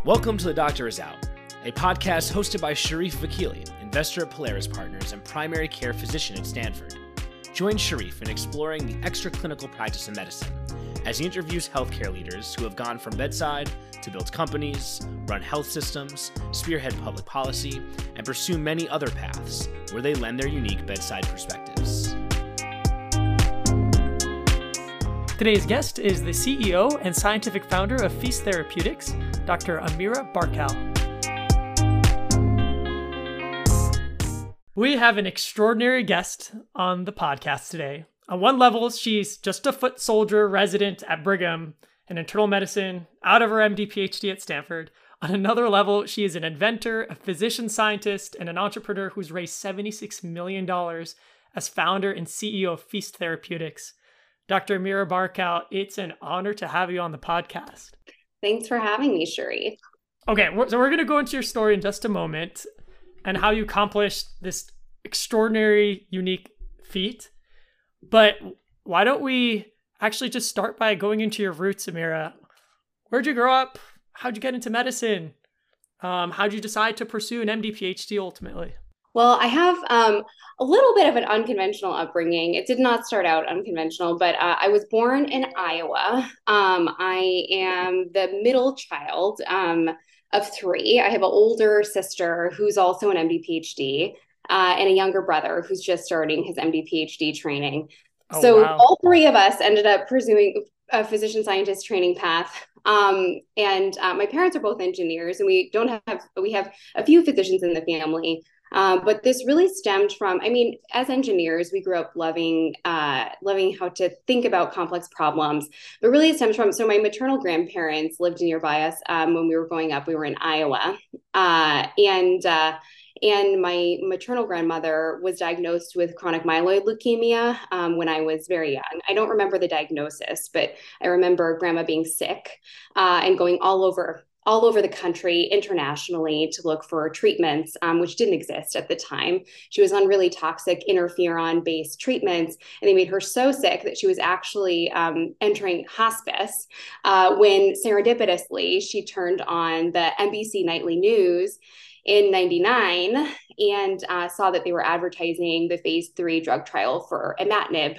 Welcome to The Doctor Is Out, a podcast hosted by Sharif Vakili, investor at Polaris Partners and primary care physician at Stanford. Join Sharif in exploring the extraclinical practice of medicine as he interviews healthcare leaders who have gone from bedside to build companies, run health systems, spearhead public policy, and pursue many other paths where they lend their unique bedside perspectives. Today's guest is the CEO and scientific founder of Feast Therapeutics, Dr. Amira Barkal. We have an extraordinary guest on the podcast today. On one level, she's just a foot soldier resident at Brigham in internal medicine, out of her MD PhD at Stanford. On another level, she is an inventor, a physician scientist, and an entrepreneur who's raised $76 million as founder and CEO of Feast Therapeutics. Dr. Amira Barkal, it's an honor to have you on the podcast. Thanks for having me, Sharif. Okay, so we're going to go into your story in just a moment and how you accomplished this extraordinary, unique feat. But why don't we actually just start by going into your roots, Amira? Where'd you grow up? How'd you get into medicine? How'd you decide to pursue an MD PhD ultimately? Well, I have a little bit of an unconventional upbringing. It did not start out unconventional, but I was born in Iowa. I am the middle child of three. I have an older sister who's also an MD PhD and a younger brother who's just starting his MD PhD training. Wow. All three of us ended up pursuing a physician scientist training path. And my parents are both engineers, and we have a few physicians in the family. But this really stemmed from, as engineers, we grew up loving how to think about complex problems, but really it stems from, so my maternal grandparents lived nearby us when we were growing up. We were in Iowa, and my maternal grandmother was diagnosed with chronic myeloid leukemia when I was very young. I don't remember the diagnosis, but I remember grandma being sick and going all over the country, internationally, to look for treatments, which didn't exist at the time. She was on really toxic interferon-based treatments, and they made her so sick that she was actually entering hospice when serendipitously she turned on the NBC Nightly News in '99 and saw that they were advertising the phase 3 drug trial for imatinib,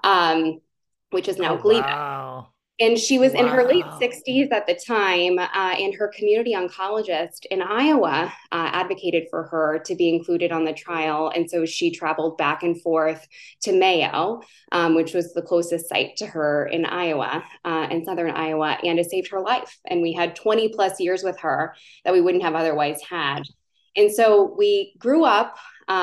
which is now Gleevec. Wow. And she was in her late 60s at the time, and her community oncologist in Iowa advocated for her to be included on the trial. And so she traveled back and forth to Mayo, which was the closest site to her in Iowa, in southern Iowa, and it saved her life. And we had 20 plus years with her that we wouldn't have otherwise had. And so we grew up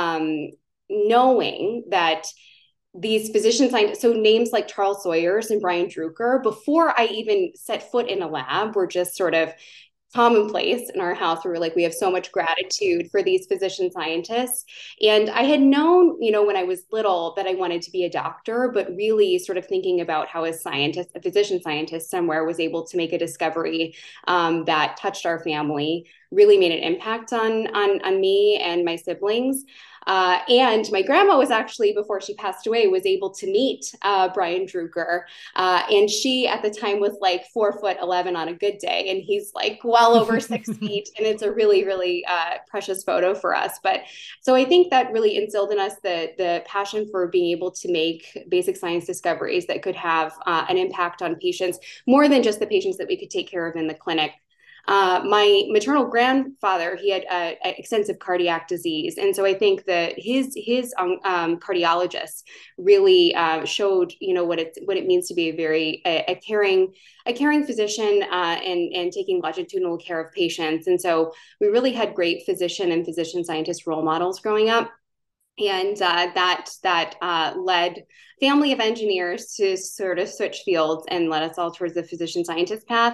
knowing that these physician scientists, so names like Charles Sawyers and Brian Druker, before I even set foot in a lab, were just sort of commonplace in our house. We were like, we have so much gratitude for these physician scientists. And I had known, when I was little, that I wanted to be a doctor, but really sort of thinking about how a physician scientist somewhere was able to make a discovery that touched our family, really made an impact on me and my siblings. And my grandma was actually, before she passed away, was able to meet Brian Druker. And she at the time was like 4'11" on a good day. And he's like well over 6 feet. And it's a really, really precious photo for us. But so I think that really instilled in us the passion for being able to make basic science discoveries that could have an impact on patients, more than just the patients that we could take care of in the clinic. My maternal grandfather, he had extensive cardiac disease. And so I think that his cardiologist really showed, what it means to be a caring physician and taking longitudinal care of patients. And so we really had great physician and physician scientist role models growing up. And that led family of engineers to sort of switch fields and led us all towards the physician scientist path.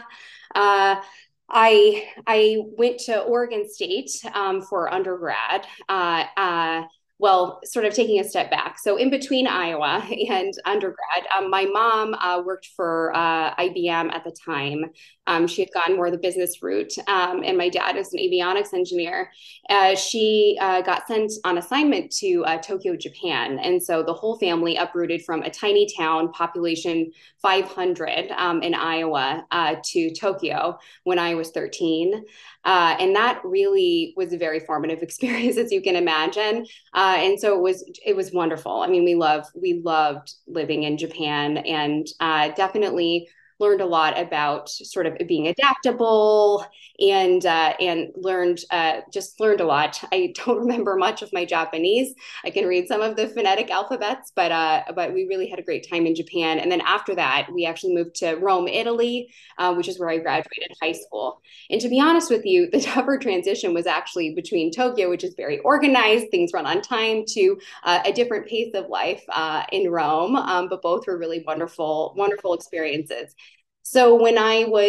I went to Oregon State for undergrad. well, sort of taking a step back. So in between Iowa and undergrad, my mom worked for IBM at the time. She had gone more the business route, and my dad is an avionics engineer. She got sent on assignment to Tokyo, Japan. And so the whole family uprooted from a tiny town, population 500 in Iowa, to Tokyo when I was 13. And that really was a very formative experience, as you can imagine. And so it was wonderful. I mean, we loved living in Japan, and definitely learned a lot about sort of being adaptable, and learned a lot. I don't remember much of my Japanese. I can read some of the phonetic alphabets, but we really had a great time in Japan. And then after that, we actually moved to Rome, Italy, which is where I graduated high school. And to be honest with you, the tougher transition was actually between Tokyo, which is very organized, things run on time, to a different pace of life in Rome. But both were really wonderful, wonderful experiences. So when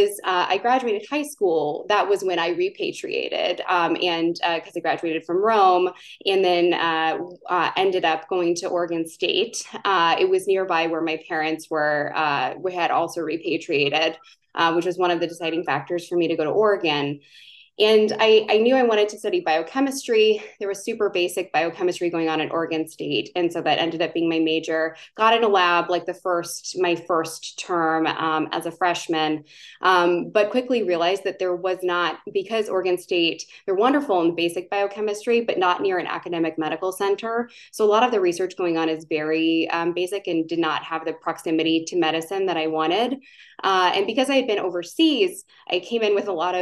I graduated high school, that was when I repatriated, and because I graduated from Rome, and then ended up going to Oregon State. It was nearby where my parents were. We had also repatriated, which was one of the deciding factors for me to go to Oregon. And I knew I wanted to study biochemistry. There was super basic biochemistry going on at Oregon State. And so that ended up being my major. Got in a lab like my first term as a freshman, but quickly realized that there was not, because Oregon State, they're wonderful in basic biochemistry, but not near an academic medical center. So a lot of the research going on is very basic and did not have the proximity to medicine that I wanted. And because I had been overseas, I came in with a lot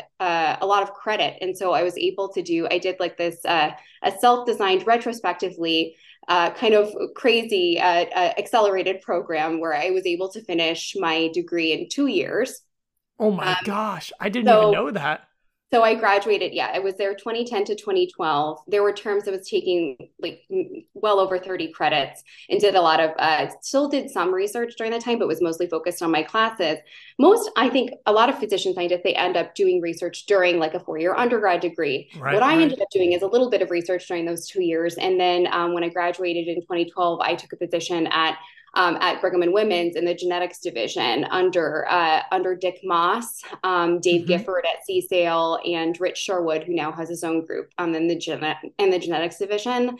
of credit. And so I was able to I did like this, a self-designed retrospectively, kind of crazy, accelerated program where I was able to finish my degree in 2 years. Oh my gosh. I didn't even know that. So I graduated, I was there 2010 to 2012. There were terms I was taking like well over 30 credits, and did a lot of, still did some research during that time, but was mostly focused on my classes. I think a lot of physician scientists, they end up doing research during like a 4-year undergrad degree. What I ended up doing is a little bit of research during those 2 years. And then when I graduated in 2012, I took a position at Brigham and Women's in the genetics division under Dick Moss, Dave Gifford at CSAIL, and Rich Sherwood, who now has his own group in the genetics division.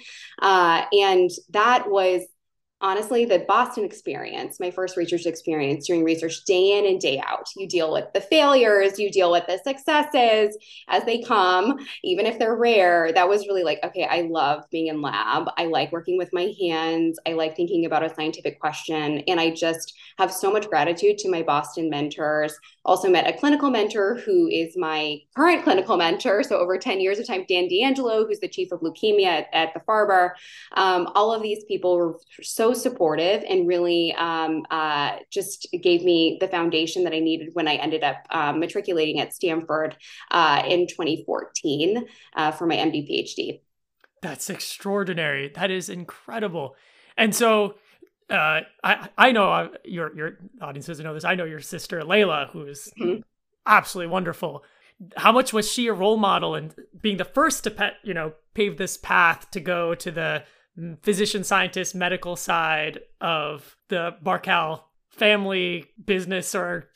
And that was honestly the Boston experience, my first research experience, doing research day in and day out. You deal with the failures, you deal with the successes as they come, even if they're rare. That was really like, okay, I love being in lab. I like working with my hands. I like thinking about a scientific question. And I just have so much gratitude to my Boston mentors. Also met a clinical mentor who is my current clinical mentor. So over 10 years of time, Dan D'Angelo, who's the chief of leukemia at the Farber. All of these people were so supportive and really just gave me the foundation that I needed when I ended up matriculating at Stanford in 2014 for my MD PhD. That's extraordinary. That is incredible. And so I know your audience doesn't know this. I know your sister Layla, who is absolutely wonderful. How much was she a role model in being the first to pave this path to go to the physician scientist medical side of the Barkal family business, or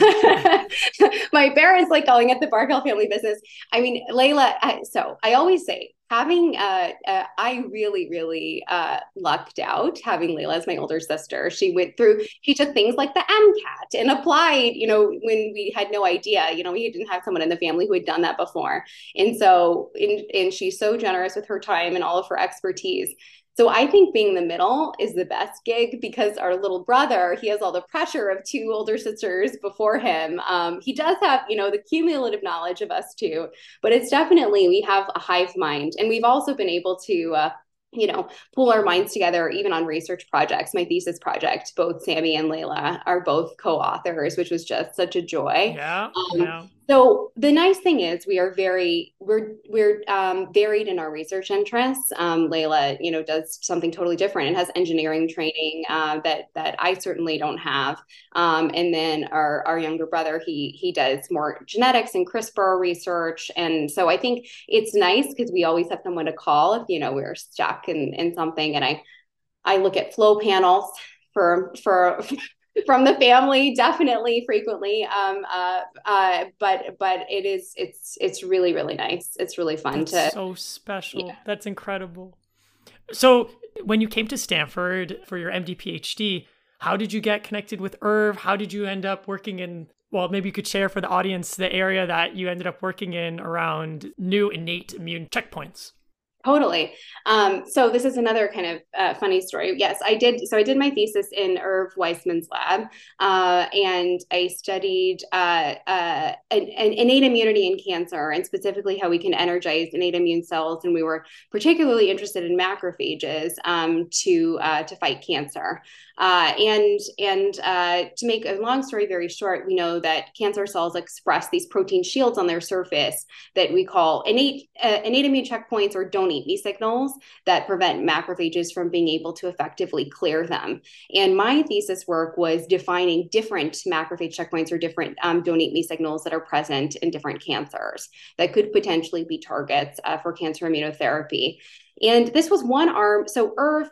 my parents like calling it the Barkal family business. I mean, Layla, so I always say I really lucked out having Layla as my older sister. She took things like the MCAT and applied, when we had no idea, we didn't have someone in the family who had done that before. And so, and she's so generous with her time and all of her expertise. So I think being the middle is the best gig, because our little brother, he has all the pressure of 2 older sisters before him. He does have, the cumulative knowledge of us too, but it's definitely, we have a hive mind, and we've also been able to, pull our minds together, even on research projects. My thesis project, both Sammy and Layla are both co-authors, which was just such a joy. Yeah. So the nice thing is we're varied in our research interests. Layla, does something totally different and has engineering training that I certainly don't have. And then our younger brother, he does more genetics and CRISPR research. And so I think it's nice because we always have someone to call if we're stuck in something. And I look at flow panels for from the family, definitely frequently. But it's really, really nice. It's really fun. That's so special. Yeah. That's incredible. So when you came to Stanford for your MD PhD, how did you get connected with Irv? How did you end up working in, well, maybe you could share for the audience the area that you ended up working in around new innate immune checkpoints? Totally. So this is another kind of funny story. Yes, I did. So I did my thesis in Irv Weissman's lab, and I studied innate immunity in cancer, and specifically how we can energize innate immune cells. And we were particularly interested in macrophages to fight cancer. And to make a long story very short, we know that cancer cells express these protein shields on their surface that we call innate immune checkpoints, or don't eat me signals, that prevent macrophages from being able to effectively clear them. And my thesis work was defining different macrophage checkpoints, or different don't eat me signals that are present in different cancers that could potentially be targets for cancer immunotherapy. And this was one arm. So Irv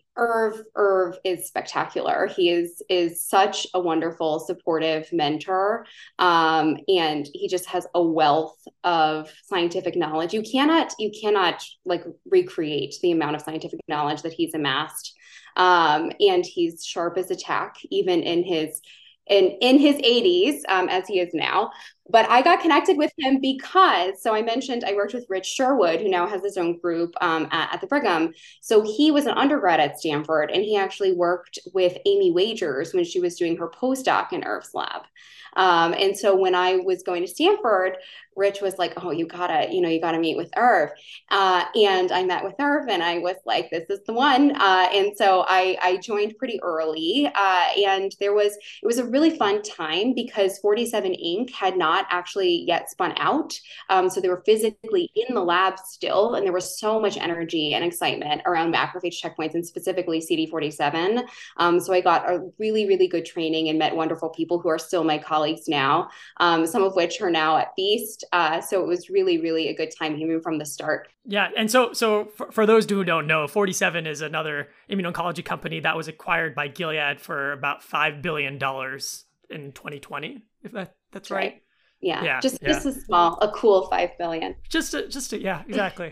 is spectacular. He is such a wonderful, supportive mentor. And he just has a wealth of scientific knowledge. You cannot like recreate the amount of scientific knowledge that he's amassed. And he's sharp as a tack, even in his 80s, as he is now. But I got connected with him because, so I mentioned I worked with Rich Sherwood, who now has his own group at the Brigham. So he was an undergrad at Stanford, and he actually worked with Amy Wagers when she was doing her postdoc in Irv's lab. And so when I was going to Stanford, Rich was like, "Oh, you gotta meet with Irv." And I met with Irv, and I was like, "This is the one." And so I joined pretty early, and it was a really fun time because 47 Inc. had not actually yet spun out, so they were physically in the lab still, and there was so much energy and excitement around macrophage checkpoints, and specifically CD47. So I got a really, really good training and met wonderful people who are still my colleagues now, some of which are now at Beast. So it was really, really a good time, even from the start. Yeah. And so for those who don't know, 47 is another immuno-oncology company that was acquired by Gilead for about $5 billion in 2020, if that's right. Yeah. Just a cool 5 billion. Yeah, exactly.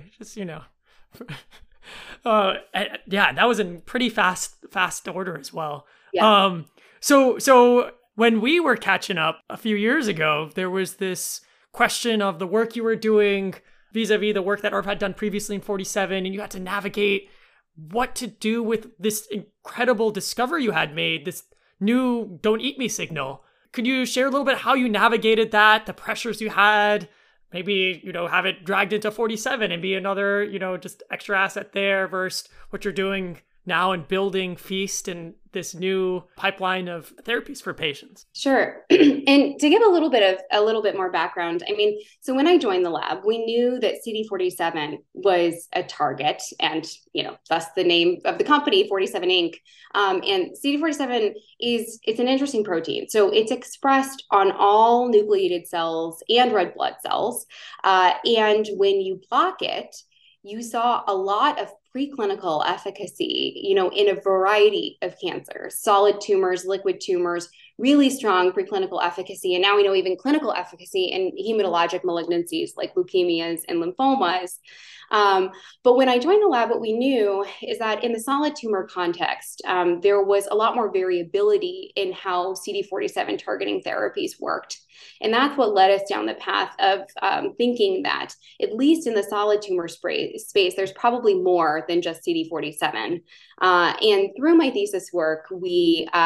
That was in pretty fast order as well. Yeah. So when we were catching up a few years ago, there was this question of the work you were doing vis-a-vis the work that Irv had done previously in 47, and you had to navigate what to do with this incredible discovery you had made, this new don't eat me signal. Could you share a little bit how you navigated that, the pressures you had, maybe, have it dragged into 47 and be another, just extra asset there versus what you're doing now in building Feast and this new pipeline of therapies for patients? Sure. And to give a little bit more background, so when I joined the lab, we knew that CD47 was a target, and thus the name of the company, 47 Inc. And CD47 it's an interesting protein. So it's expressed on all nucleated cells and red blood cells. And when you block it, you saw a lot of preclinical efficacy, in a variety of cancers, solid tumors, liquid tumors, really strong preclinical efficacy. And now we know even clinical efficacy in hematologic malignancies like leukemias and lymphomas. But when I joined the lab, what we knew is that in the solid tumor context, there was a lot more variability in how CD47 targeting therapies worked. And that's what led us down the path of thinking that, at least in the solid tumor space, there's probably more than just CD47. And through my thesis work,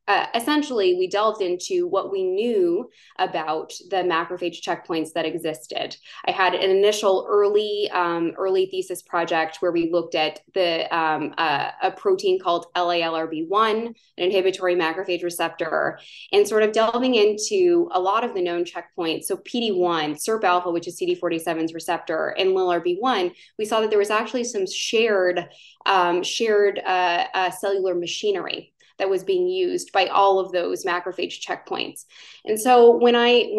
essentially we delved into what we knew about the macrophage checkpoints that existed. I had an initial early thesis project where we looked at a protein called LALRB1, an inhibitory macrophage receptor, and sort of delving into a lot of the known checkpoints. So PD1, SIRP alpha, which is CD47's receptor, and LALRB1, we saw that there was actually some shared cellular machinery that was being used by all of those macrophage checkpoints. And so when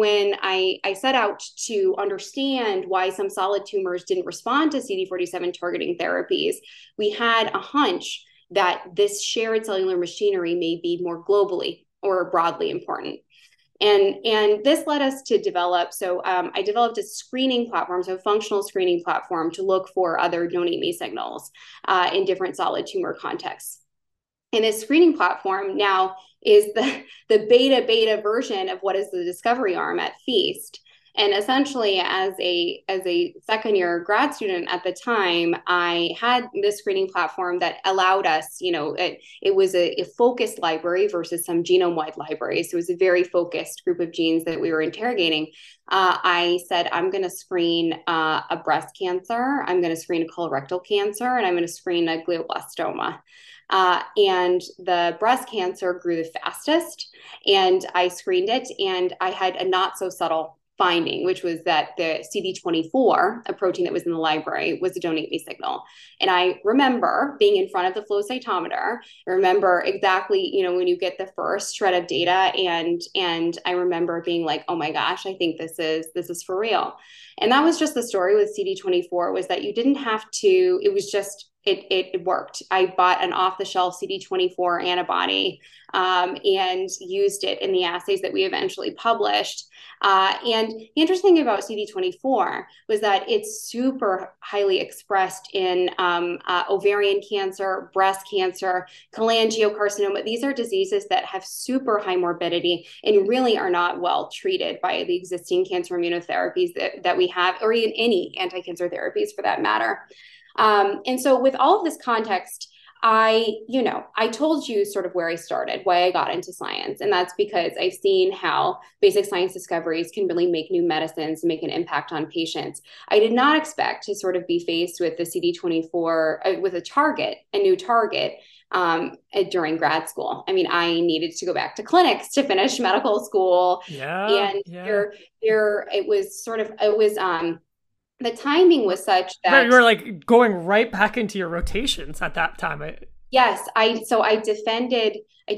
I set out to understand why some solid tumors didn't respond to CD47 targeting therapies, we had a hunch that this shared cellular machinery may be more globally or broadly important. And this led us to develop, I developed a screening platform, so a functional screening platform to look for other donate-me signals in different solid tumor contexts. And this screening platform now is the beta version of what is the discovery arm at Feast. And essentially, as a second year grad student at the time, I had this screening platform that allowed us, it was a focused library versus some genome-wide libraries. So it was a very focused group of genes that we were interrogating. I said, I'm going to screen a breast cancer, I'm going to screen a colorectal cancer, and I'm going to screen a glioblastoma. And the breast cancer grew the fastest, and I screened it, and I had a not so subtle finding, which was that the CD24, a protein that was in the library, was a donate-me signal. And I remember being in front of the flow cytometer. I remember exactly, when you get the first shred of data, and I remember being like, oh my gosh, I think this is for real. And that was just the story with CD24, was that you didn't have to, it was just, it worked. I bought an off-the-shelf CD24 antibody and used it in the assays that we eventually published. And the interesting thing about CD24 was that it's super highly expressed in ovarian cancer, breast cancer, cholangiocarcinoma. These are diseases that have super high morbidity and really are not well treated by the existing cancer immunotherapies that we have, or even any anti-cancer therapies for that matter. And so with all of this context, I told you sort of where I started, why I got into science. And that's because I've seen how basic science discoveries can really make new medicines, make an impact on patients. I did not expect to sort of be faced with the CD24, with a new target during grad school. I mean, I needed to go back to clinics to finish medical school. The timing was such that you were like going right back into your rotations at that time. Yes, I defended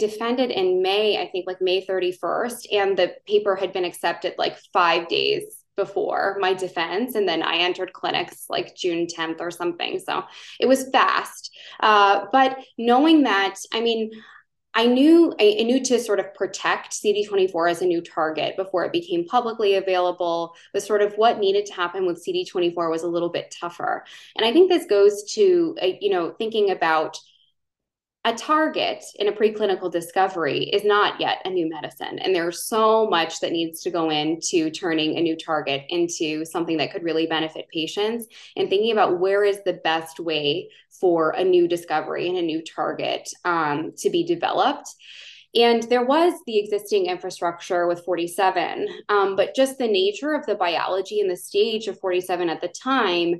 in May, I think like May 31st, and the paper had been accepted like 5 days before my defense, and then I entered clinics like June 10th or something. So it was fast. But knowing that, I mean, I knew to sort of protect CD24 as a new target before it became publicly available, but sort of what needed to happen with CD24 was a little bit tougher. And I think this goes to, thinking about a target in a preclinical discovery is not yet a new medicine. And there's so much that needs to go into turning a new target into something that could really benefit patients, and thinking about where is the best way for a new discovery and a new target to be developed. And there was the existing infrastructure with 47, but just the nature of the biology and the stage of 47 at the time,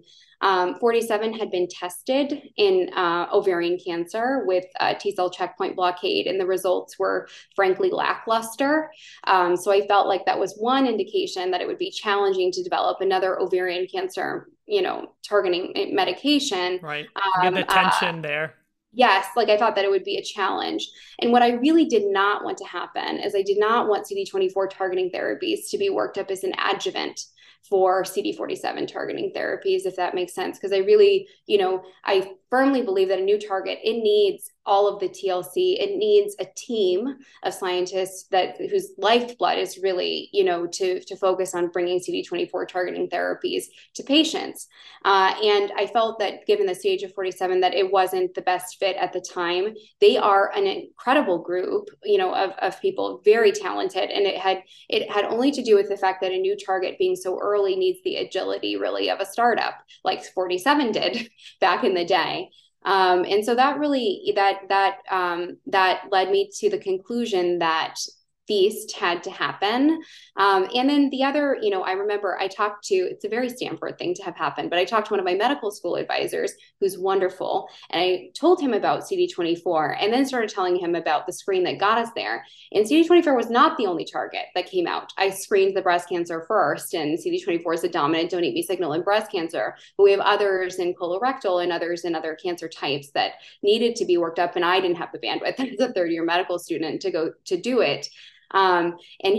47 had been tested in ovarian cancer with T-cell checkpoint blockade, and the results were frankly lackluster. So I felt like that was one indication that it would be challenging to develop another ovarian cancer, targeting medication. Right. Get the tension there. Yes, like I thought that it would be a challenge. And what I really did not want to happen is I did not want CD24 targeting therapies to be worked up as an adjuvant for CD47 targeting therapies, if that makes sense. Because I really, I firmly believe that a new target, it needs all of the TLC. It needs a team of scientists whose lifeblood is really, to focus on bringing CD24 targeting therapies to patients. And I felt that given the stage of 47, that it wasn't the best fit at the time. They are an incredible group, of people, very talented. And it had only to do with the fact that a new target being so early needs the agility really of a startup, like 47 did back in the day. And so that really that led me to the conclusion that feast had to happen. And then the other, I remember I talked to, it's a very Stanford thing to have happen, but I talked to one of my medical school advisors who's wonderful. And I told him about CD24 and then started telling him about the screen that got us there. And CD24 was not the only target that came out. I screened the breast cancer first, and CD24 is a dominant don't eat me signal in breast cancer, but we have others in colorectal and others in other cancer types that needed to be worked up. And I didn't have the bandwidth as a third-year medical student to go to do it. And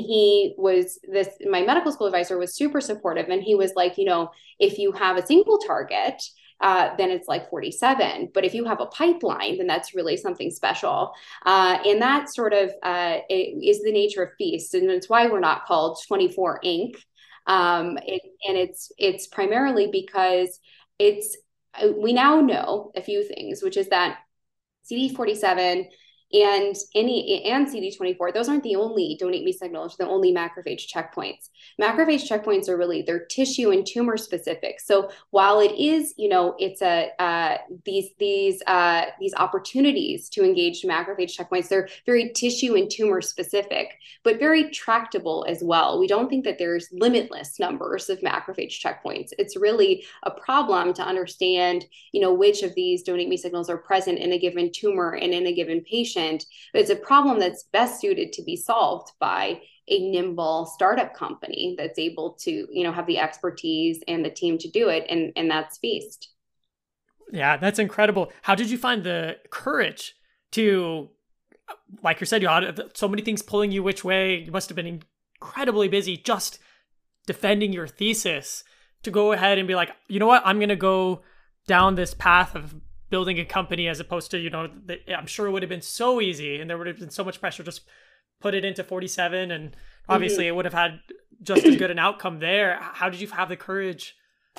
my medical school advisor was super supportive. And he was like, if you have a single target, then it's like 47. But if you have a pipeline, then that's really something special. And that sort of is the nature of Feast. And it's why we're not called 24 Inc. It's primarily because we now know a few things, which is that CD47 and CD24, those aren't the only don't eat me signals, the only macrophage checkpoints. Macrophage checkpoints are really, they're tissue and tumor specific. So while it is, it's these opportunities to engage macrophage checkpoints, they're very tissue and tumor specific, but very tractable as well. We don't think that there's limitless numbers of macrophage checkpoints. It's really a problem to understand, which of these don't eat me signals are present in a given tumor and in a given patient. But it's a problem that's best suited to be solved by a nimble startup company that's able to, have the expertise and the team to do it. And that's Feast. Yeah, that's incredible. How did you find the courage to, like you said, you had so many things pulling you which way? You must have been incredibly busy just defending your thesis to go ahead and be like, you know what, I'm going to go down this path of building a company, as opposed to, I'm sure it would have been so easy and there would have been so much pressure, just put it into 47. And obviously it would have had just as good an outcome there. How did you have the courage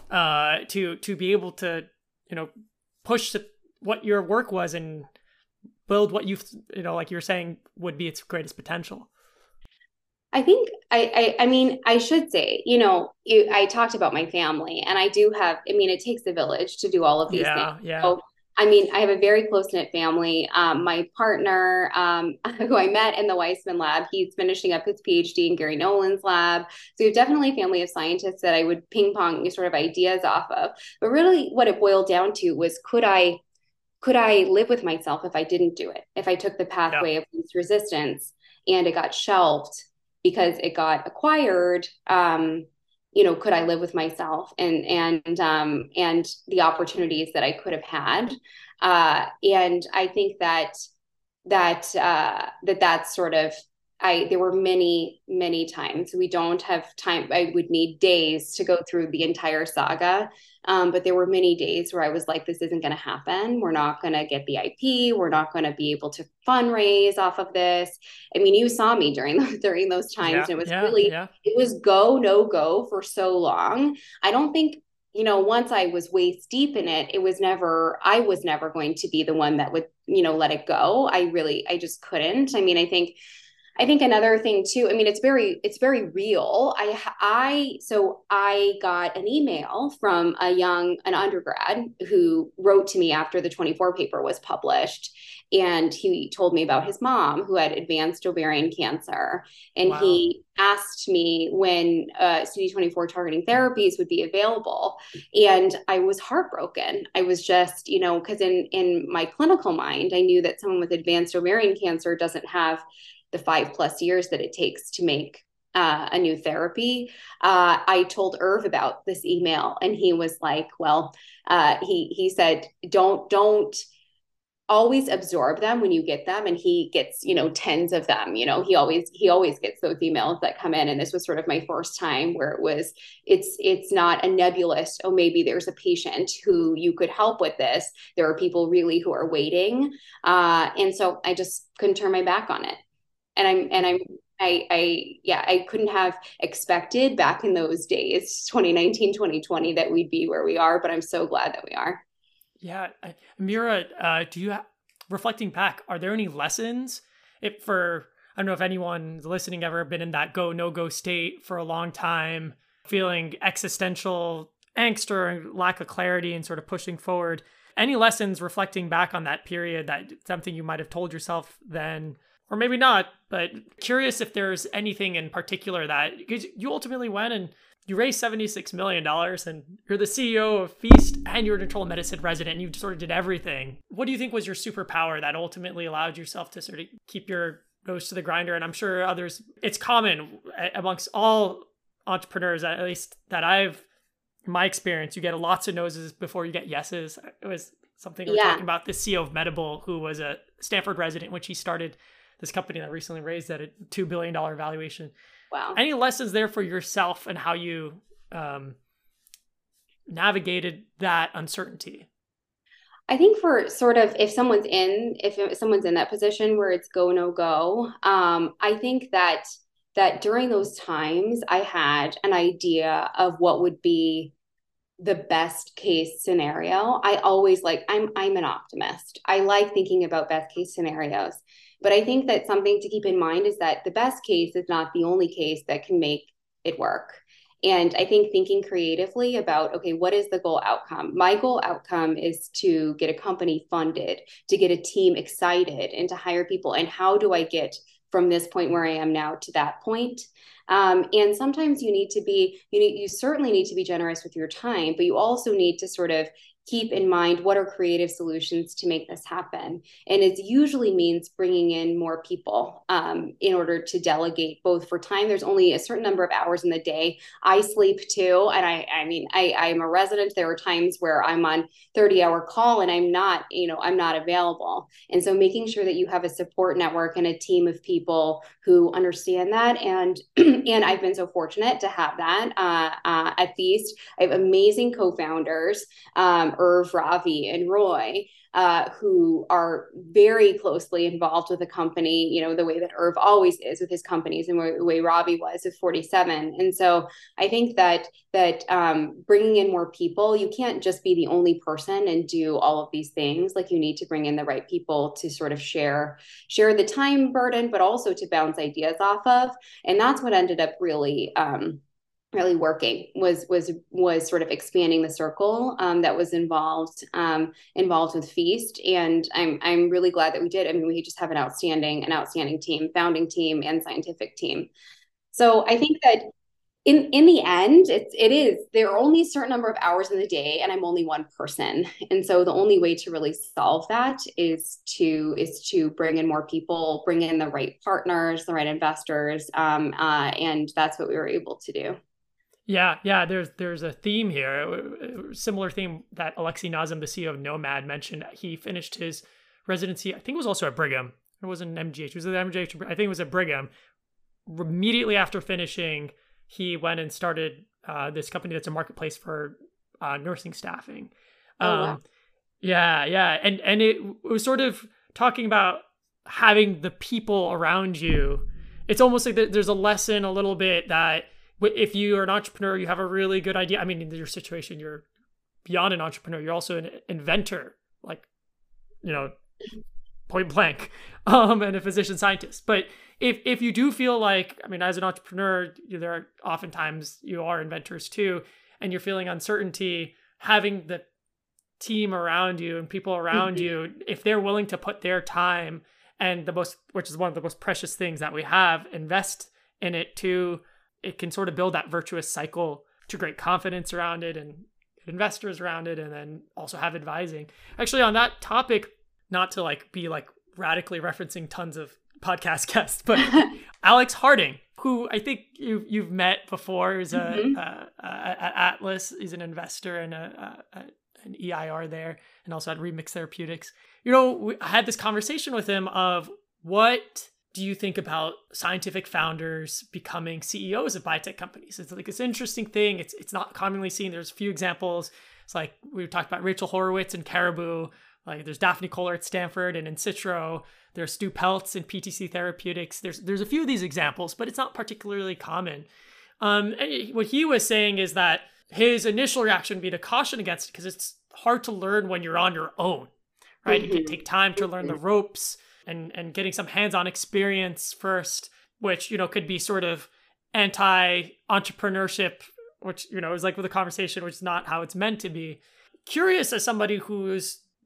to be able to, push what your work was and build what like you're saying would be its greatest potential? I think I should say, I talked about my family, and I do have, it takes a village to do all of these things. Yeah. So, I have a very close-knit family. My partner, who I met in the Weissman lab, he's finishing up his PhD in Gary Nolan's lab. So we have definitely a family of scientists that I would ping pong sort of ideas off of. But really what it boiled down to was, could I live with myself if I didn't do it? If I took the pathway of least resistance and it got shelved because it got acquired, could I live with myself and the opportunities that I could have had? And I think that's sort of, there were many, many times. We don't have time. I would need days to go through the entire saga. But there were many days where I was like, this isn't going to happen. We're not going to get the IP. We're not going to be able to fundraise off of this. You saw me during those times. And it was it was go, no go for so long. I don't think, once I was waist deep in it, I was never going to be the one that would, let it go. I just couldn't. I think another thing too, it's very real. So I got an email from an undergrad who wrote to me after the 24 paper was published. And he told me about his mom who had advanced ovarian cancer. And wow. He asked me when CD24 targeting therapies would be available. And I was heartbroken. I was just, because in my clinical mind, I knew that someone with advanced ovarian cancer doesn't have the 5+ years that it takes to make a new therapy. I told Irv about this email, and he was like, well, he said, don't always absorb them when you get them. And he gets, tens of them, he always gets those emails that come in. And this was sort of my first time where it's not a nebulous, oh, maybe there's a patient who you could help with this. There are people really who are waiting. And so I just couldn't turn my back on it. I couldn't have expected back in those days, 2019, 2020, that we'd be where we are, but I'm so glad that we are. Yeah. Amira, reflecting back, are there any lessons I don't know if anyone listening ever been in that go, no go state for a long time, feeling existential angst or lack of clarity and sort of pushing forward. Any lessons reflecting back on that period, that something you might have told yourself then, or maybe not, but curious if there's anything in particular that, because you ultimately went and you raised $76 million and you're the CEO of Feast and you're an internal medicine resident and you sort of did everything. What do you think was your superpower that ultimately allowed yourself to sort of keep your nose to the grinder? And I'm sure others, it's common amongst all entrepreneurs, at least that in my experience, you get lots of noses before you get yeses. It was something we were talking about, the CEO of Medable, who was a Stanford resident, which he started this company that recently raised at a $2 billion valuation. Wow. Any lessons there for yourself and how you navigated that uncertainty? I think for sort of if someone's in that position where it's go, no go, I think that during those times I had an idea of what would be the best case scenario. I always I'm an optimist. I like thinking about best case scenarios. But I think that something to keep in mind is that the best case is not the only case that can make it work. And I think thinking creatively about, okay, what is the goal outcome? My goal outcome is to get a company funded, to get a team excited, and to hire people. And how do I get from this point where I am now to that point? And sometimes you certainly need to be generous with your time, but you also need to sort of keep in mind what are creative solutions to make this happen. And it usually means bringing in more people in order to delegate, both for time. There's only a certain number of hours in the day. I sleep too. And I'm a resident. There are times where I'm on 30-hour call and I'm not available. And so making sure that you have a support network and a team of people who understand that. And I've been so fortunate to have that at Feast. I have amazing co-founders, Irv, Ravi, and Roy, who are very closely involved with the company, the way that Irv always is with his companies and the way Ravi was with 47. And so I think that bringing in more people, you can't just be the only person and do all of these things. Like, you need to bring in the right people to sort of share the time burden, but also to bounce ideas off of. And that's what ended up really working was sort of expanding the circle that was involved with Feast. And I'm really glad that we did. I mean, we just have an outstanding team, founding team and scientific team. So I think that in the end, there are only a certain number of hours in the day, and I'm only one person. And so the only way to really solve that is to bring in more people, bring in the right partners, the right investors. And that's what we were able to do. Yeah. There's a theme here, a similar theme that Alexei Nazem, the CEO of Nomad, mentioned. He finished his residency, I think it was also at Brigham. It wasn't MGH. It was at MGH. I think it was at Brigham. Immediately after finishing, he went and started this company that's a marketplace for nursing staffing. Wow. Yeah. And it was sort of talking about having the people around you. It's almost like there's a lesson a little bit that if you are an entrepreneur, you have a really good idea. I mean, in your situation, you're beyond an entrepreneur. You're also an inventor, point blank, and a physician scientist. But if you do feel like, I mean, as an entrepreneur, there are oftentimes you are inventors too, and you're feeling uncertainty, having the team around you and people around you, if they're willing to put their time and which is one of the most precious things that we have, invest in it too, it can sort of build that virtuous cycle to create confidence around it and investors around it, and then also have advising. Actually, on that topic, not to be radically referencing tons of podcast guests, but Alex Harding, who I think you've met before, is at Atlas. He's an investor and an EIR there, and also at Remix Therapeutics. I had this conversation with him of, what do you think about scientific founders becoming CEOs of biotech companies? It's it's an interesting thing. It's not commonly seen. There's a few examples. It's like we talked about Rachel Horowitz and Caribou. There's Daphne Koller at Stanford and in Citro. There's Stu Peltz in PTC Therapeutics. There's a few of these examples, but it's not particularly common. And what he was saying is that his initial reaction would be to caution against it because it's hard to learn when you're on your own, right? It can take time to learn the ropes. And getting some hands-on experience first, which, could be sort of anti-entrepreneurship, which, is like with a conversation, which is not how it's meant to be. Curious, as somebody who's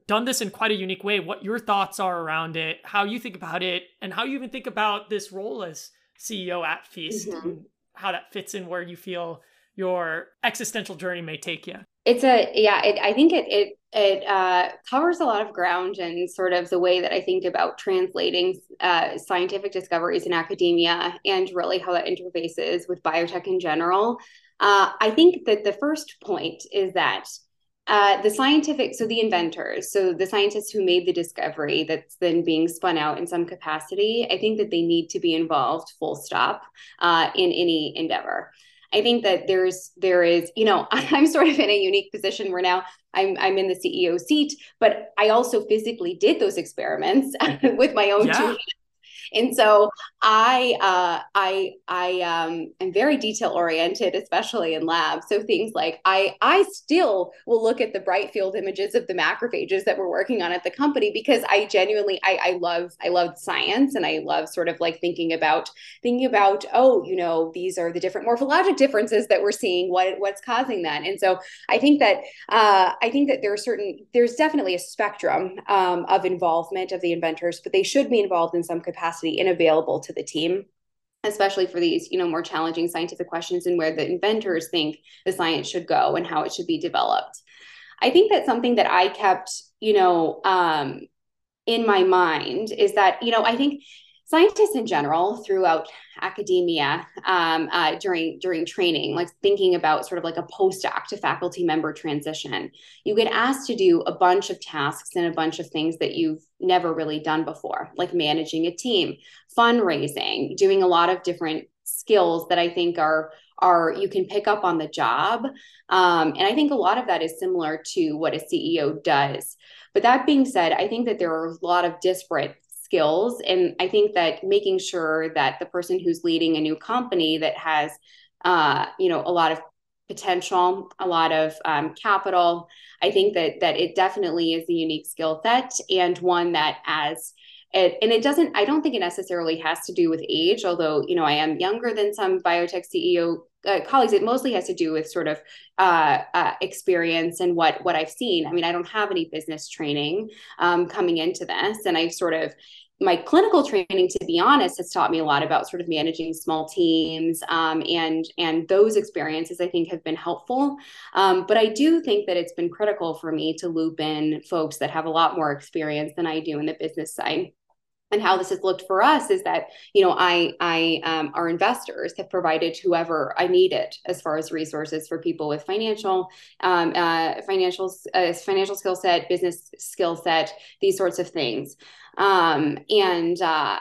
done this in quite a unique way, what your thoughts are around it, how you think about it, and how you even think about this role as CEO at Feast, and how that fits in where you feel your existential journey may take you. I think it covers a lot of ground, and sort of the way that I think about translating scientific discoveries in academia, and really how that interfaces with biotech in general. I think that the first point is that the inventors, so the scientists who made the discovery that's then being spun out in some capacity, I think that they need to be involved, full stop, in any endeavor. I think that there is, I'm sort of in a unique position where now I'm in the CEO seat, but I also physically did those experiments with my own two hands. And so I am very detail oriented, especially in lab. So things like I still will look at the bright field images of the macrophages that we're working on at the company, because I genuinely I love science, and I love sort of like thinking about these are the different morphologic differences that we're seeing, what's causing that. And so I think that there's definitely a spectrum of involvement of the inventors, but they should be involved in some capacity and available to the team, especially for these, more challenging scientific questions, and where the inventors think the science should go and how it should be developed. I think that something that I kept, in my mind is that, I think scientists in general throughout academia, during training, like thinking about sort of like a postdoc to faculty member transition, you get asked to do a bunch of tasks and a bunch of things that you've never really done before, like managing a team, fundraising, doing a lot of different skills that I think are you can pick up on the job. And I think a lot of that is similar to what a CEO does. But that being said, I think that there are a lot of disparate skills. And I think that making sure that the person who's leading a new company that has, a lot of potential, a lot of capital, I think that it definitely is a unique skill set, and one that I don't think it necessarily has to do with age, although, I am younger than some biotech CEO colleagues. It mostly has to do with sort of experience and what I've seen. I mean, I don't have any business training coming into this, and I've sort of, my clinical training, to be honest, has taught me a lot about sort of managing small teams, and those experiences I think have been helpful. But I do think that it's been critical for me to loop in folks that have a lot more experience than I do in the business side. And how this has looked for us is that, our investors have provided whoever I needed as far as resources for people with financial skill set, business skill set, these sorts of things. And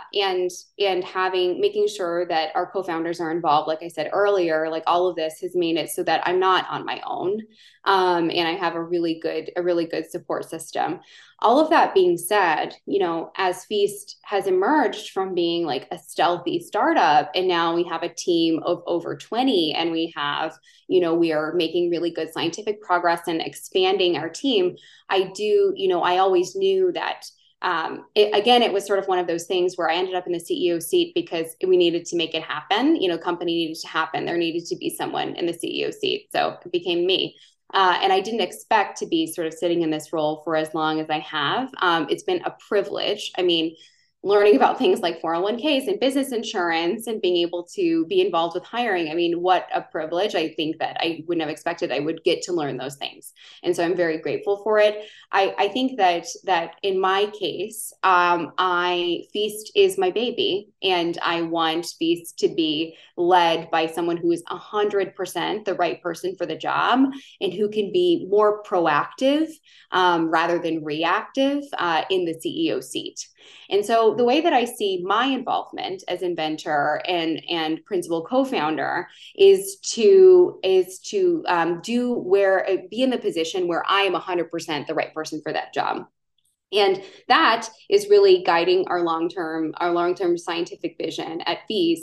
making sure that our co-founders are involved. Like I said earlier, like all of this has made it so that I'm not on my own. And I have a really good support system. All of that being said, as Feast has emerged from being like a stealthy startup, and now we have a team of over 20, and we have, we are making really good scientific progress and expanding our team. I always knew that it was sort of one of those things where I ended up in the CEO seat because we needed to make it happen. Company needed to happen. There needed to be someone in the CEO seat. So it became me. And I didn't expect to be sort of sitting in this role for as long as I have. It's been a privilege. I mean, learning about things like 401ks and business insurance and being able to be involved with hiring. I mean, what a privilege. I think that I wouldn't have expected I would get to learn those things. And so I'm very grateful for it. I think that in my case, Feast is my baby, and I want Feast to be led by someone who is 100% the right person for the job, and who can be more proactive rather than reactive in the CEO seat. And so the way that I see my involvement as inventor and principal co-founder is to be in the position where I am 100% the right person for that job. And that is really guiding our long-term scientific vision at Feast,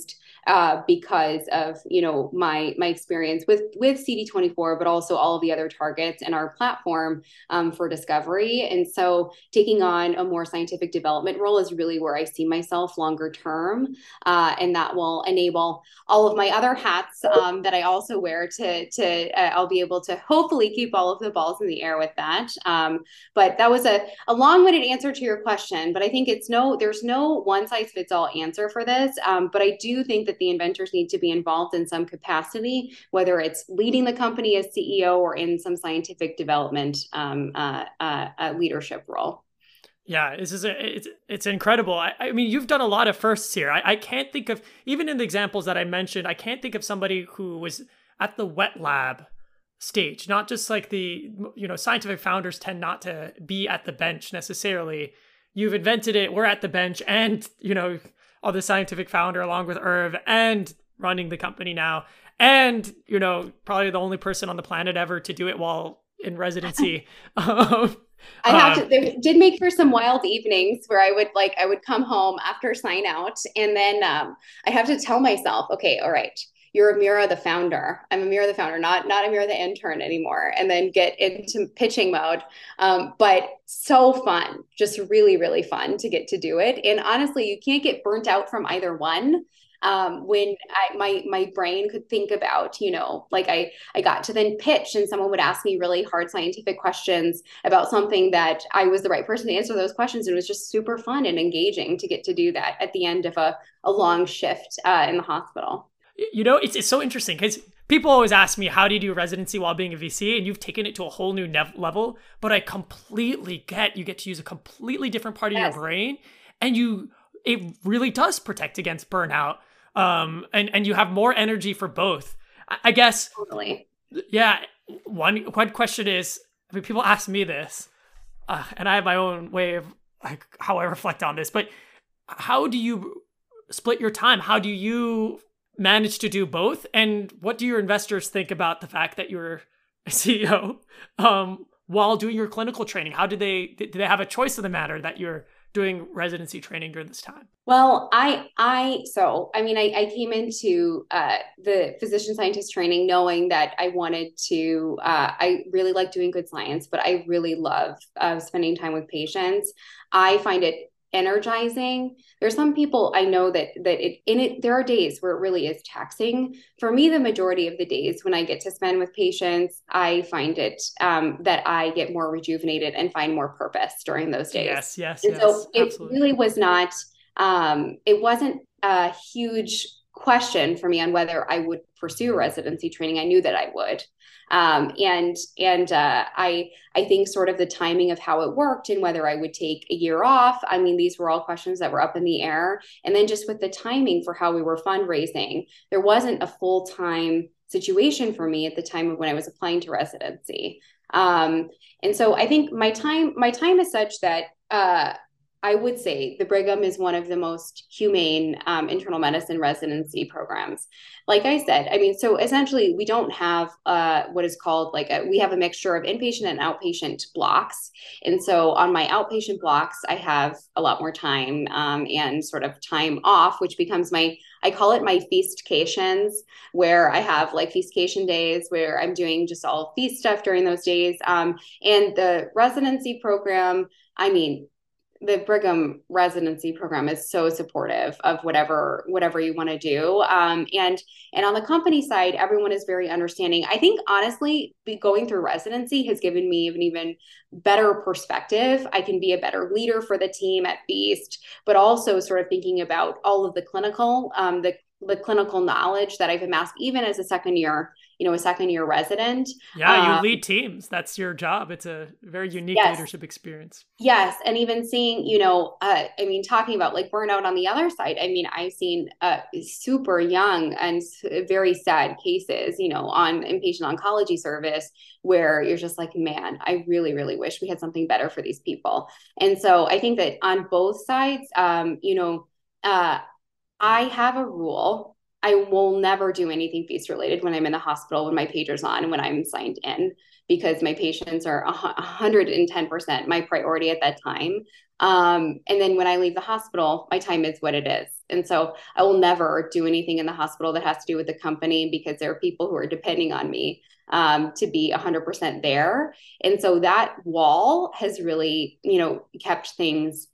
because of, my experience with CD24, but also all of the other targets in our platform for discovery. And so taking on a more scientific development role is really where I see myself longer term. And that will enable all of my other hats that I also wear I'll be able to hopefully keep all of the balls in the air with that. But that was a long-winded answer to your question, but I think there's no one size fits all answer for this. But I do think that the inventors need to be involved in some capacity, whether it's leading the company as CEO or in some scientific development leadership role. Yeah, it's incredible. I mean, you've done a lot of firsts here. I can't think of, even in the examples that I mentioned, I can't think of somebody who was at the wet lab stage, not just like scientific founders tend not to be at the bench necessarily. You've invented it, we're at the bench, and, all the scientific founder along with Irv and running the company now. And, probably the only person on the planet ever to do it while in residency. They did make for some wild evenings where I would come home after sign out, and then I have to tell myself, okay, all right, you're Amira the founder. I'm Amira the founder, not Amira the intern anymore, and then get into pitching mode. But so fun, just really, really fun to get to do it. And honestly, you can't get burnt out from either one. When my brain could think about, I got to then pitch and someone would ask me really hard scientific questions about something that I was the right person to answer those questions. And it was just super fun and engaging to get to do that at the end of a long shift in the hospital. It's so interesting because people always ask me, how do you do residency while being a VC? And you've taken it to a whole new level. But I completely you get to use a completely different part of your brain. And it really does protect against burnout. And you have more energy for both. I guess. Totally. Yeah. One question is, I mean, people ask me this, and I have my own way of how I reflect on this, but how do you split your time? How do you manage to do both? And what do your investors think about the fact that you're a CEO while doing your clinical training? How do they have a choice in the matter that you're doing residency training during this time? Well, I came into the physician scientist training knowing that I wanted to, I really like doing good science, but I really love spending time with patients. I find it energizing. There's some people I know that there are days where it really is taxing. For me, the majority of the days when I get to spend with patients, I find it that I get more rejuvenated and find more purpose during those days. Yes. So it absolutely. really was not, it wasn't a huge question for me on whether I would pursue residency training. I knew that I would. I think sort of the timing of how it worked and whether I would take a year off. I mean, these were all questions that were up in the air. And then just with the timing for how we were fundraising, there wasn't a full-time situation for me at the time of when I was applying to residency. And so I think my time is such that, I would say the Brigham is one of the most humane internal medicine residency programs. Like I said, I mean, so essentially we don't have what is called we have a mixture of inpatient and outpatient blocks. And so on my outpatient blocks, I have a lot more time and sort of time off, which becomes I call it my feastcations, where I have feastcation days where I'm doing just all feast stuff during those days. And the residency program, I mean, the Brigham residency program is so supportive of whatever you want to do. And on the company side, everyone is very understanding. I think honestly, going through residency has given me an even better perspective. I can be a better leader for the team at Feast, but also sort of thinking about all of the clinical knowledge that I've amassed, even as a second year resident. Yeah, you lead teams. That's your job. It's a very unique leadership experience. Yes. And even seeing, talking about burnout on the other side, I mean, I've seen super young and very sad cases, on inpatient oncology service where you're just like, man, I really, really wish we had something better for these people. And so I think that on both sides, I have a rule I will never do anything feast related when I'm in the hospital, when my pager's on, and when I'm signed in, because my patients are 110% my priority at that time. And then when I leave the hospital, my time is what it is. And so I will never do anything in the hospital that has to do with the company, because there are people who are depending on me to be 100% there. And so that wall has really, kept things,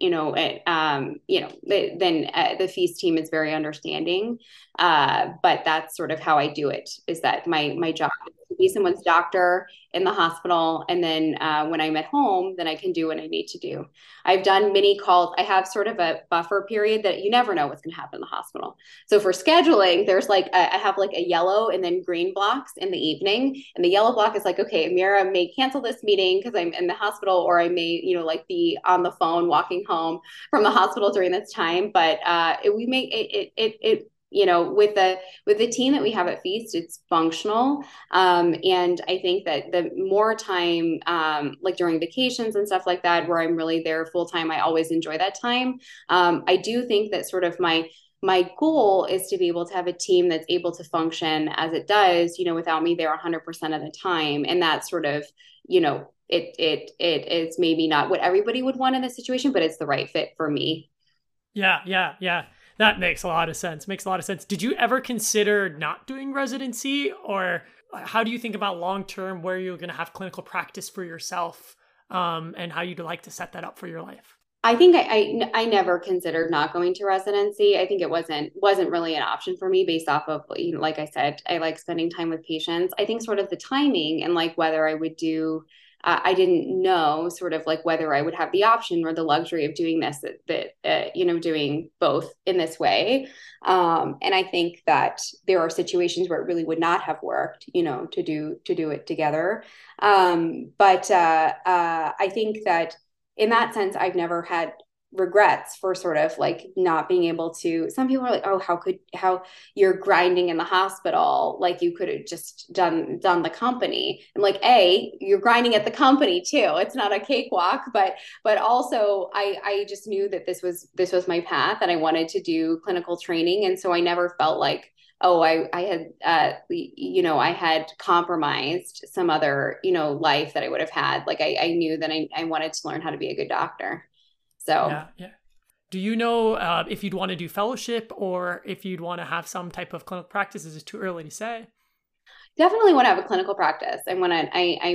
the feast team is very understanding. But that's sort of how I do it, is that my job is to be someone's doctor in the hospital. And then when I'm at home, then I can do what I need to do. I've done many calls. I have sort of a buffer period that you never know what's going to happen in the hospital. So for scheduling, there's I have like a yellow and then green blocks in the evening. And the yellow block is like, okay, Mira may cancel this meeting because I'm in the hospital, or I may, be on the phone walking home from the hospital during this time. But we make it with the team that we have at Feast, it's functional. And I think that the more time, like during vacations and stuff like that, where I'm really there full time, I always enjoy that time. I do think that sort of my goal is to be able to have a team that's able to function as it does, without me there 100% of the time. And that sort of, it is maybe not what everybody would want in this situation, but it's the right fit for me. Yeah. That makes a lot of sense. Did you ever consider not doing residency, or how do you think about long-term where you're going to have clinical practice for yourself, and how you'd like to set that up for your life? I think I never considered not going to residency. I think it wasn't really an option for me based off of, like I said, I like spending time with patients. I think sort of the timing and like whether I would do, I didn't know sort of like whether I would have the option or the luxury of doing this, doing both in this way. And I think that there are situations where it really would not have worked, to do it together. But I think that in that sense, I've never had regrets for sort of like not being able to. Some people are like, oh, how you're grinding in the hospital, like you could have just done the company. I'm like, you're grinding at the company too. It's not a cakewalk, but also I just knew that this was my path, and I wanted to do clinical training. And so I never felt like, I had compromised some other, life that I would have had. Like I knew that I wanted to learn how to be a good doctor. So yeah. Do you know if you'd want to do fellowship, or if you'd want to have some type of clinical practice? Is it too early to say? Definitely want to have a clinical practice. I want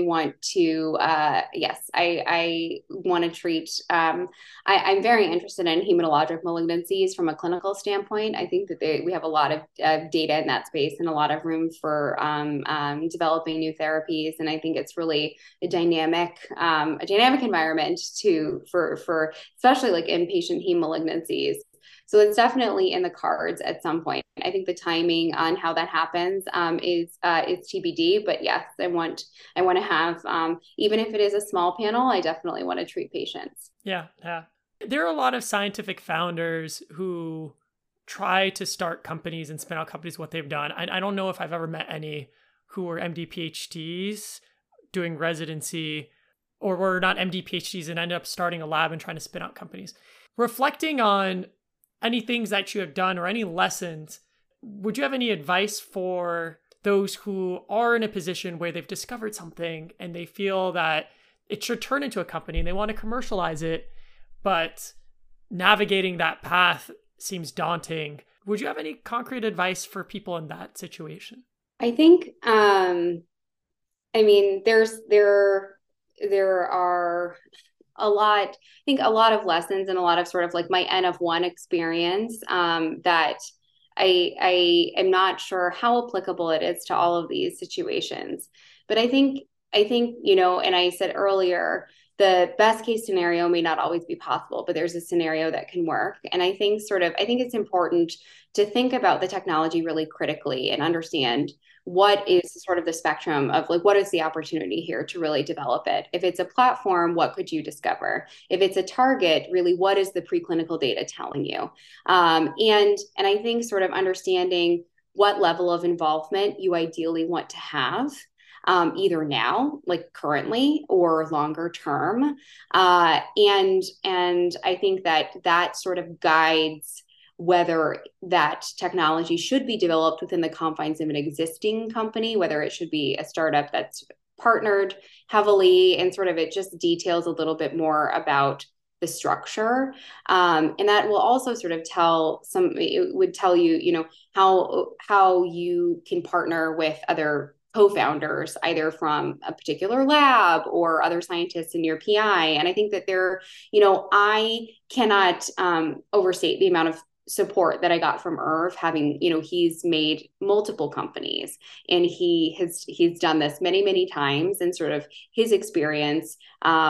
to treat, I'm very interested in hematologic malignancies from a clinical standpoint. I think that we have a lot of data in that space and a lot of room for developing new therapies. And I think it's really a dynamic environment for especially like inpatient heme malignancies. So it's definitely in the cards at some point. I think the timing on how that happens is TBD. But yes, I want to have, even if it is a small panel, I definitely want to treat patients. Yeah. There are a lot of scientific founders who try to start companies and spin out companies, what they've done. I don't know if I've ever met any who were MD PhDs doing residency, or were not MD PhDs and ended up starting a lab and trying to spin out companies. Reflecting on any things that you have done or any lessons, would you have any advice for those who are in a position where they've discovered something and they feel that it should turn into a company and they want to commercialize it, but navigating that path seems daunting? Would you have any concrete advice for people in that situation? I think, there are a lot of lessons and a lot of sort of like my N of one experience that I am not sure how applicable it is to all of these situations. But I think, and I said earlier, the best case scenario may not always be possible, but there's a scenario that can work. And I think it's important to think about the technology really critically and understand what is sort of the spectrum of like, what is the opportunity here to really develop it? If it's a platform, what could you discover? If it's a target, really, what is the preclinical data telling you? And I think sort of understanding what level of involvement you ideally want to have, either now, like currently, or longer term. And I think that sort of guides whether that technology should be developed within the confines of an existing company, whether it should be a startup that's partnered heavily, and sort of it just details a little bit more about the structure. And that will also sort of it would tell you, you know, how you can partner with other co-founders, either from a particular lab or other scientists in your PI. And I think that you know, I cannot overstate the amount of support that I got from Irv, having, you know, he's made multiple companies and he's done this many, many times, and sort of his experience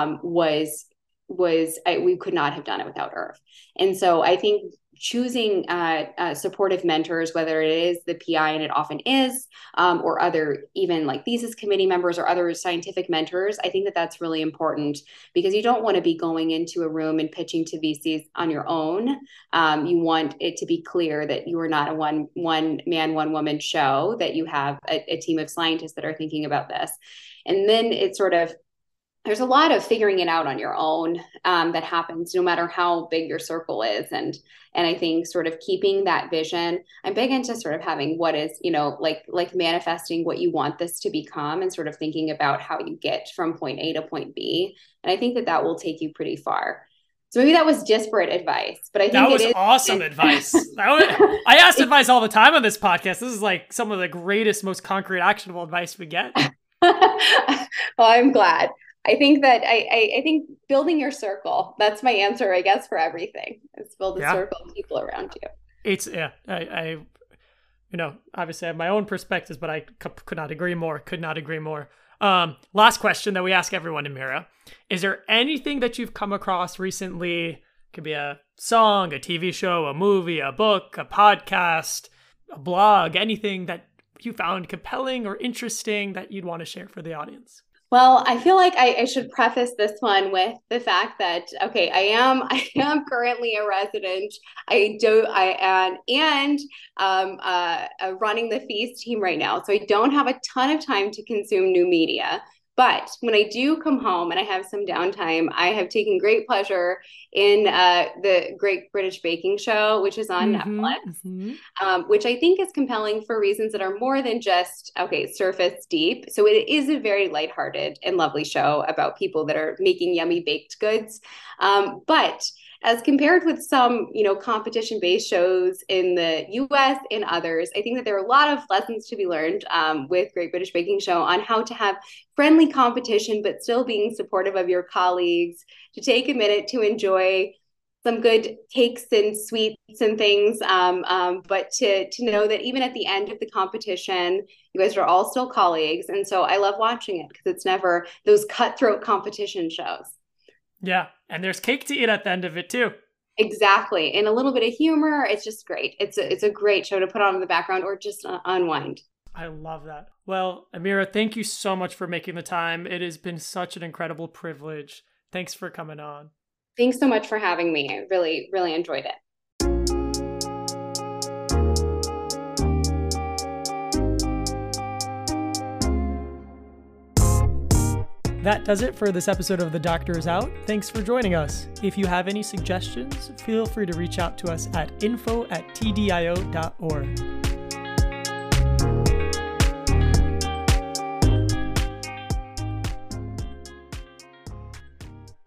we could not have done it without Irv. And so I think choosing supportive mentors, whether it is the PI, and it often is, or other, even like thesis committee members or other scientific mentors, I think that that's really important, because you don't want to be going into a room and pitching to VCs on your own. You want it to be clear that you are not a one man, one woman show, that you have a team of scientists that are thinking about this. And then it's sort of, there's a lot of figuring it out on your own that happens no matter how big your circle is. And I think sort of keeping that vision, I'm big into sort of having what is, you know, like manifesting what you want this to become, and sort of thinking about how you get from point A to point B. And I think that will take you pretty far. So maybe that was disparate advice, but I think that was awesome advice. I ask advice all the time on this podcast. This is like some of the greatest, most concrete, actionable advice we get. Well, I'm glad. I think that I think building your circle, that's my answer, I guess, for everything. Is build a circle of people around you. It's, I you know, obviously I have my own perspectives, but I could not agree more. Last question that we ask everyone in Mira. Is there anything that you've come across recently? Could be a song, a TV show, a movie, a book, a podcast, a blog, anything that you found compelling or interesting that you'd want to share for the audience? Well, I feel like I should preface this one with the fact that, okay, I am currently a resident. Running the Feast team right now. So I don't have a ton of time to consume new media. But when I do come home and I have some downtime, I have taken great pleasure in the Great British Baking Show, which is on Netflix, which I think is compelling for reasons that are more than just, surface deep. So it is a very lighthearted and lovely show about people that are making yummy baked goods. But as compared with some, competition-based shows in the US and others, I think that there are a lot of lessons to be learned with Great British Baking Show on how to have friendly competition, but still being supportive of your colleagues, to take a minute to enjoy some good cakes and sweets and things, but to know that even at the end of the competition, you guys are all still colleagues. And so I love watching it because it's never those cutthroat competition shows. Yeah. And there's cake to eat at the end of it too. Exactly. And a little bit of humor. It's just great. It's a great show to put on in the background or just unwind. I love that. Well, Amira, thank you so much for making the time. It has been such an incredible privilege. Thanks for coming on. Thanks so much for having me. I really, really enjoyed it. That does it for this episode of The Doctor Is Out. Thanks for joining us. If you have any suggestions, feel free to reach out to us at info@tdio.org.